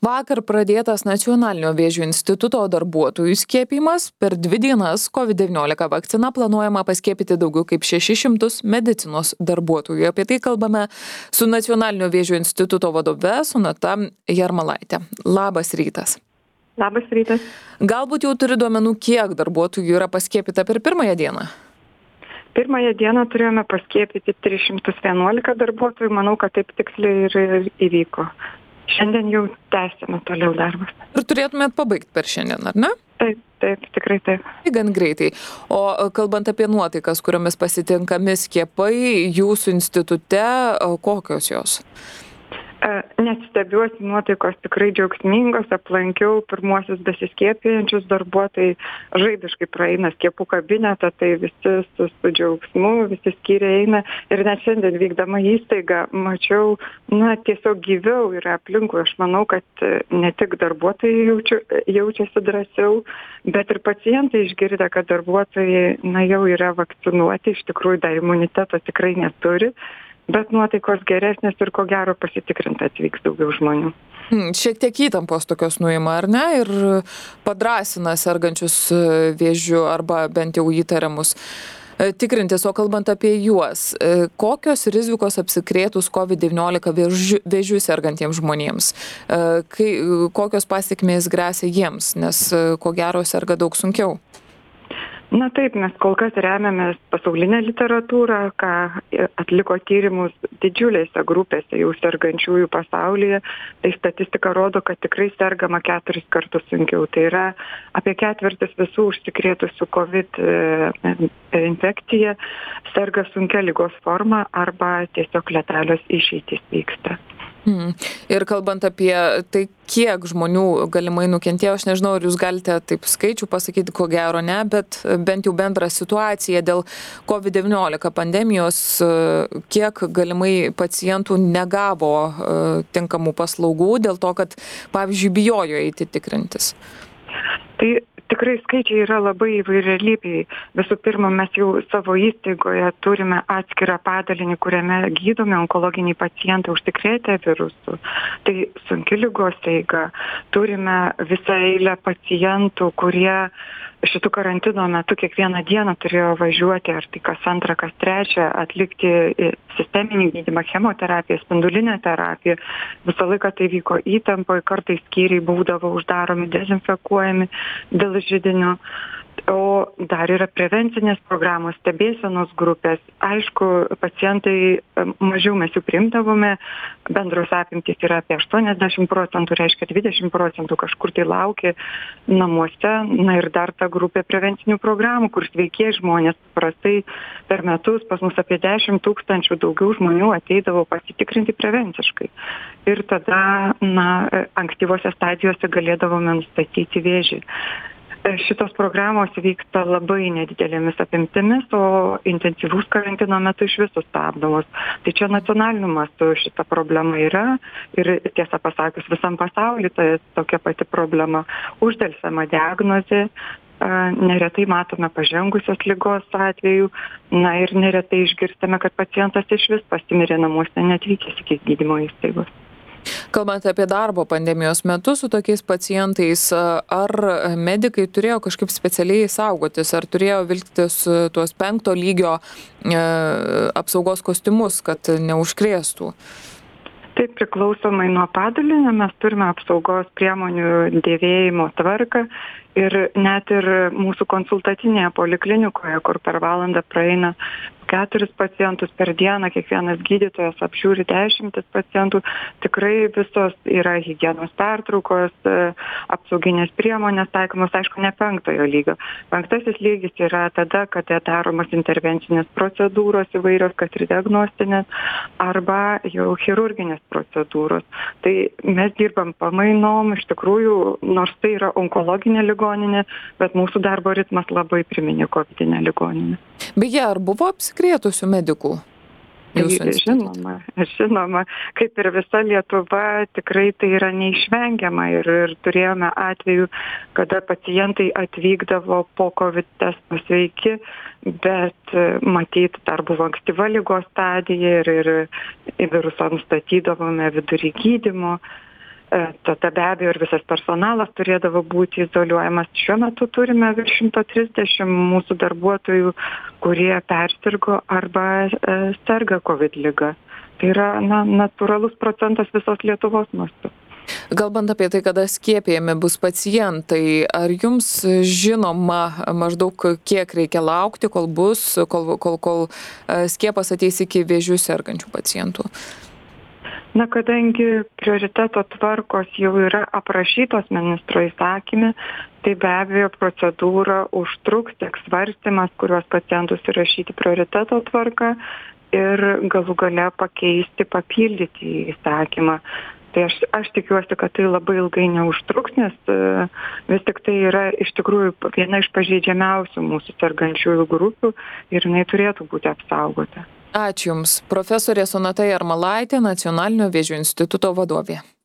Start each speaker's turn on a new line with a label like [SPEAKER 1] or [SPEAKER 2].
[SPEAKER 1] Vakar pradėtas Nacionalinio vėžio instituto darbuotojų skiepijimas. Per 2 dienas COVID-19 vakcina planuojama paskiepyti daugiau kaip 600 medicinos darbuotojų. Apie tai kalbame su Nacionalinio vėžio instituto vadove Sonata Jarmalaite. Labas rytas.
[SPEAKER 2] Labas rytas.
[SPEAKER 1] Galbūt jau turi duomenų, kiek darbuotojų yra paskiepyta per pirmąją dieną?
[SPEAKER 2] Pirmąją dieną turėjome paskiepyti 311 darbuotojų. Manau, kad taip tiksliai ir įvyko. Šiandien jau tęsime toliau darbus.
[SPEAKER 1] Ir turėtumėt pabaigti per šiandien, ar ne?
[SPEAKER 2] Taip, tikrai taip.
[SPEAKER 1] Gan greitai. O kalbant apie nuotaikas, kuriomis pasitinkami skiepai jūsų institute, kokios jos?
[SPEAKER 2] Net stebiuosi, nuotaikos tikrai džiaugsmingos, aplankiau pirmuosius besiskiepijančius darbuotojai, žaibiškai praeina skiepų kabinetą, tai visi su džiaugsmu, visi skyriai eina ir net šiandien vykdama įstaigą mačiau, tiesiog gyviau yra aplinkui. Aš manau, kad ne tik darbuotojai jaučiasi drąsiau, bet ir pacientai išgirdę, kad darbuotojai jau yra vakcinuoti, iš tikrųjų dar imuniteto tikrai neturi. Bet nuotaikos geresnės ir ko gero pasitikrinti atvyks daugiau žmonių.
[SPEAKER 1] Šiek tiek įtampos tokios nuima, ar ne? Ir padrąsina sergančius vėžiu arba bent jau įtariamus tikrintis. O kalbant apie juos, kokios rizikos apsikrėtus COVID-19 vėžiu sergantiems žmonėms? Kokios pasekmės gresia jiems? Nes ko gero serga daug sunkiau.
[SPEAKER 2] Taip, mes kol kas remiamės pasaulinę literatūrą, ką atliko tyrimus didžiulėse grupėse jau sergančiųjų pasaulyje. Tai statistika rodo, kad tikrai sergama 4 kartus sunkiau. Tai yra apie 1/4 visų užsikrėtusių COVID infekcija serga sunkia ligos forma arba tiesiog letalios išeitys vyksta.
[SPEAKER 1] Ir kalbant apie tai, kiek žmonių galimai nukentėjo, aš nežinau, ar jūs galite taip skaičių pasakyti, ko gero ne, bet bent jau bendrą situaciją dėl COVID-19 pandemijos, kiek galimai pacientų negavo tinkamų paslaugų dėl to, kad, pavyzdžiui, bijojo eiti tikrintis.
[SPEAKER 2] Tai tikrai skaičiai yra labai įvairialypiai. Visų pirma, mes jau savo įstaigoje turime atskirą padalinį, kuriame gydomi onkologiniai pacientai užsikrėtę virusu. Tai sunki ligos eiga. Turime visą eilę pacientų, kurie šitų karantino metu kiekvieną dieną turėjo važiuoti, ar tai kas antrą, kas trečią, atlikti sisteminį gydymą, chemoterapiją, spindulinę terapiją. Visą laiką tai vyko įtampoje, kartais skyriai būdavo uždaromi, dezinfekuojami dėl židinių. O dar yra prevencinės programos, stebėsenos grupės. Aišku, pacientai mažiau mes jų priimdavome, bendros apimtys yra apie 80%, reiškia 20% kažkur tai laukia namuose. Ir dar ta grupė prevencinių programų, kur sveikieji žmonės paprastai per metus pas mus apie 10 000 daugiau žmonių ateidavo pasitikrinti prevenciškai. Ir tada, ankstyvose stadijose galėdavome nustatyti vėžį. Šitos programos vyksta labai nedidelėmis apimtimis, o intensyvus karantino metu iš viso stabdomos. Tai čia nacionaliniu mastu šita problema yra ir tiesą pasakius visam pasaulyje tai tokia pati problema. Uždelsiama diagnozė, neretai matome pažengusios ligos atveju, ir neretai išgirstame, kad pacientas išvis pasimirė namuose, neatvykęs iki gydymo įstaigos.
[SPEAKER 1] Kalbant apie darbo pandemijos metu su tokiais pacientais, ar medikai turėjo kažkaip specialiai saugotis, ar turėjo vilktis tuos 5 lygio apsaugos kostiumus, kad neužkrėstų?
[SPEAKER 2] Taip, priklausomai nuo padalinio mes turime apsaugos priemonių dėvėjimo tvarką ir net ir mūsų konsultacinėje poliklinikoje, kur per valandą praeina 4 pacientus per dieną, kiekvienas gydytojas apžiūri 10 pacientų, tikrai visos yra higienos pertraukos, apsauginės priemonės taikomos, aišku, ne 5 lygio. 5 lygis yra tada, kada daromos intervencinės procedūros įvairios, kas ir diagnostinės, arba jau chirurginės procedūros. Tai mes dirbam pamainom, iš tikrųjų, nors tai yra onkologinė ligoninė, bet mūsų darbo ritmas labai priminė kovidinę ligoninę.
[SPEAKER 1] Beje, ar buvo apsikrėtusių medikų?
[SPEAKER 2] Žinoma, kaip ir visa Lietuva, tikrai tai yra neišvengiama ir turėjome atvejų, kada pacientai atvykdavo po COVID testo sveiki, bet matyt, dar buvo ankstyva ligos stadija ir virusą nustatydavome vidury gydymo. tada be abejo ir visas personalas turėdavo būti izoliuojamas. Šiuo metu turime virš 130 mūsų darbuotojų, kurie persirgo arba serga COVID liga. Tai yra natūralus procentas visos Lietuvos mastu.
[SPEAKER 1] Kalbant apie tai, kada skiepijami bus pacientai, ar jums žinoma maždaug kiek reikia laukti, kol skiepas ateis iki vėžiu sergančių pacientų?
[SPEAKER 2] Kadangi prioriteto tvarkos jau yra aprašytos ministro įsakyme, tai be abejo procedūra užtruks, tiek svarstymas, kuriuos pacientus įrašyti prioriteto tvarką ir galų gale pakeisti, papildyti įsakymą. Tai aš tikiuosi, kad tai labai ilgai neužtruks, nes vis tik tai yra iš tikrųjų viena iš pažeidžiamiausių mūsų sergančiųjų grupių ir jinai turėtų būti apsaugota.
[SPEAKER 1] Ačiū Jums. Profesorė Sonata Jarmalaitė, Nacionalinio vėžio instituto vadovė.